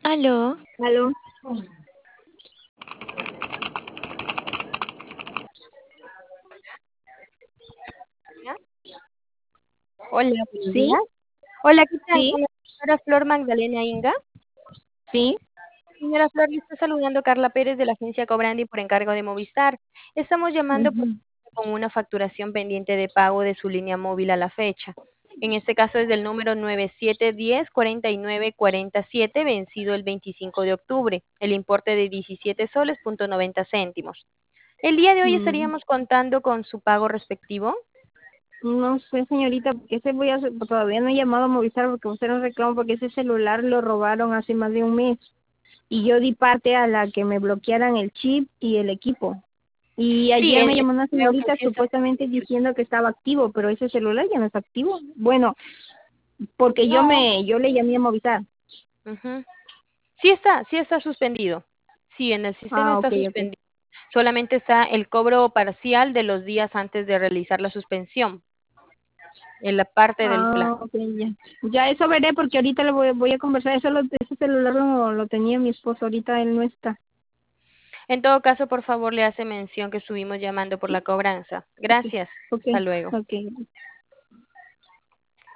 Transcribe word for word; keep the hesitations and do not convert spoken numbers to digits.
Aló. Aló. ¿Ya? Hola, buenos ¿Sí? días. Hola, ¿qué tal? ¿Sí? Con la señora Flor Magdalena Inga. ¿Sí? Señora Flor, le está saludando Carla Pérez de la agencia Cobrandi por encargo de Movistar. Estamos llamando por- Ujú. con una facturación pendiente de pago de su línea móvil a la fecha. En este caso es del número nueve siete uno cero cuatro nueve cuatro siete, vencido el veinticinco de octubre, el importe de diecisiete soles punto noventa céntimos. El día de hoy Mm, estaríamos contando con su pago respectivo. No sé, señorita, porque ese voy a hacer, todavía no he llamado a Movistar porque usted no reclamo porque ese celular lo robaron hace más de un mes y yo di parte a la que me bloquearan el chip y el equipo. Y Sí, ayer me eh, llamó una veo que señorita sí está supuestamente suspendido. diciendo que estaba activo, pero ese celular ya no está activo. Bueno, porque yo No. me yo le llamé a Movistar. Ujú. Sí está, sí está suspendido. Sí, en el sistema Ah, está ok, ok. suspendido. Solamente está el cobro parcial de los días antes de realizar la suspensión, en la parte del plan. Ah, ok, ya. Ya eso veré porque ahorita le voy, voy a conversar. Eso lo, ese celular lo, lo tenía mi esposo, ahorita él no está. En todo caso, por favor, le hace mención que estuvimos llamando por la cobranza. Ok, Gracias. ok, Hasta luego. ok.